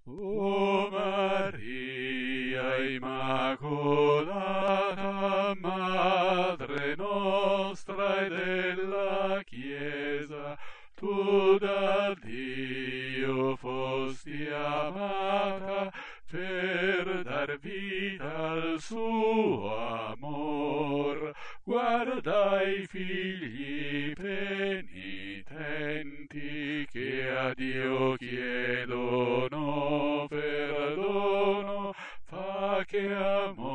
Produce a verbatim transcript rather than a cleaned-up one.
O Maria Immacolata, Madre nostra e della Chiesa, tu da Dio fosti amata per dar vita al suo amor. Guarda i figli penitenti che a Dio chiedono perdono, fa che amore